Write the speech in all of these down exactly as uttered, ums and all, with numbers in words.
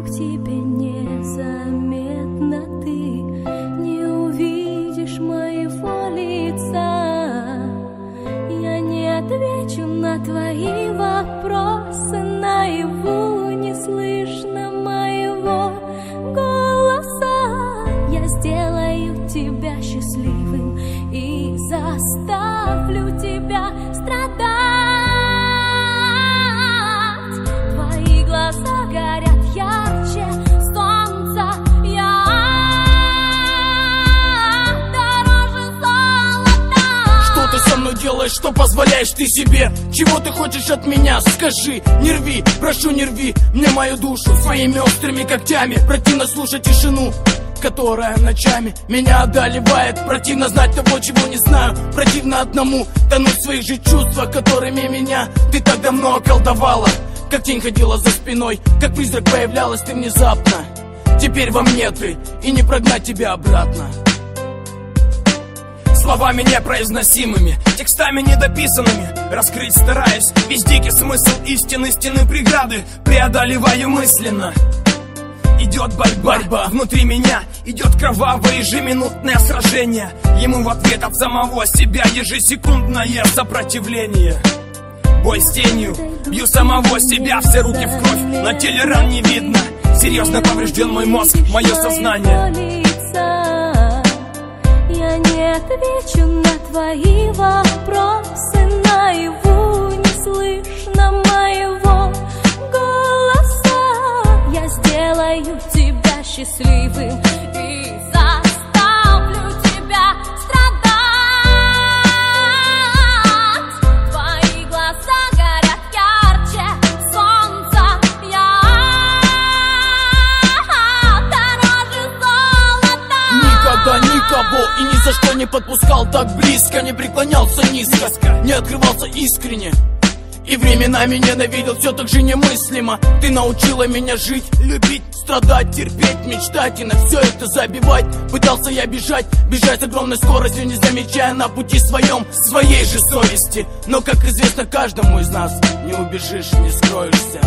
к тебе незаметно, ты не увидишь моего лица. Я не отвечу на твои вопросы, наяву не слышно моего голоса. Я сделаю тебя счастливым и заставлю тебя страдать. Твои глаза горят ярче солнца, я дороже золота. Что ты со мной делаешь, что позволяешь ты себе? Чего ты хочешь от меня? Скажи, не рви, прошу, не рви мне мою душу своими острыми когтями. Противно слушать тишину, которая ночами меня одолевает. Противно знать того, чего не знаю. Противно одному тонуть в своих же чувствах, которыми меня ты так давно околдовала. Как тень ходила за спиной, как призрак появлялась ты внезапно. Теперь во мне ты, и не прогнать тебя обратно. Словами непроизносимыми, текстами недописанными раскрыть стараюсь весь дикий смысл истины, стены преграды преодолеваю мысленно. Идет борьба, борьба внутри меня, идет кровавое ежеминутное сражение. Ему в ответ от самого себя ежесекундное сопротивление. Бой с тенью, бью самого себя, все руки в кровь, на теле ран не видно. Серьезно поврежден мой мозг, мое сознание. Я не отвечу на твои вопросы, наяву не слышно моего голоса. Я сделаю тебя счастливым и заставлю тебя страдать. Твои глаза горят ярче солнца, я дороже золота. Никогда никого и ни за что не подпускал так близко, не преклонялся низко, не открывался искренне. И временами ненавидел все так же немыслимо. Ты научила меня жить, любить, страдать, терпеть, мечтать и на все это забивать. Пытался я бежать, бежать с огромной скоростью, не замечая на пути своем своей же совести. Но, как известно каждому из нас, не убежишь, не скроешься.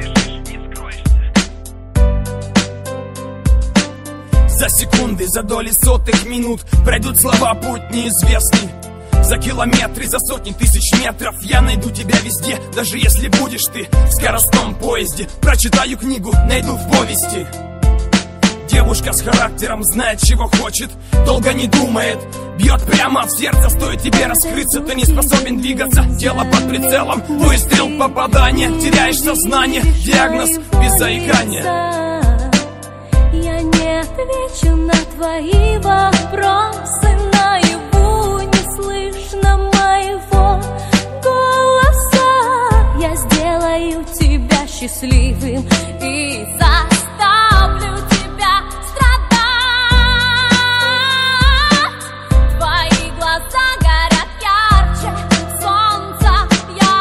За секунды, за доли сотых минут пройдут слова путь неизвестный. За километры, за сотни тысяч метров я найду тебя везде, даже если будешь ты в скоростном поезде. Прочитаю книгу, найду в повести. Девушка с характером знает, чего хочет, долго не думает, бьет прямо в сердце. Стоит тебе раскрыться, ты не способен двигаться. Тело под прицелом, выстрел, попадание, теряешь сознание, диагноз без заикания. Я не отвечу на твои вопросы, наяву не слышно моего голоса. Я сделаю тебя счастливым и заставлю тебя страдать. Твои глаза горят ярче солнца, я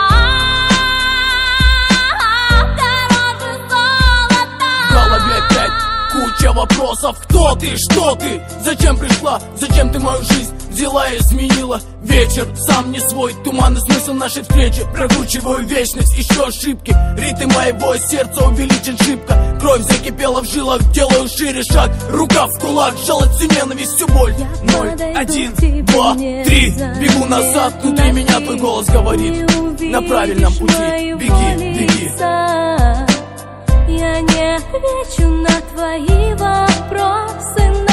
дороже золота. В голове опять куча вопросов. Кто ты, что ты, зачем пришла, зачем ты мою жизнь взяла и изменила? Вечер сам не свой, туманный смысл нашей встречи. Прокручиваю вечность, ищу ошибки. Ритм моего сердца увеличен шибко. Кровь закипела в жилах, делаю шире шаг. Рука в кулак, жалость всю ненависть, всю боль. Ноль, один, два, три. Бегу назад, внутри меня твой голос говорит: на правильном пути, беги, беги. Я не отвечу на твои вопросы,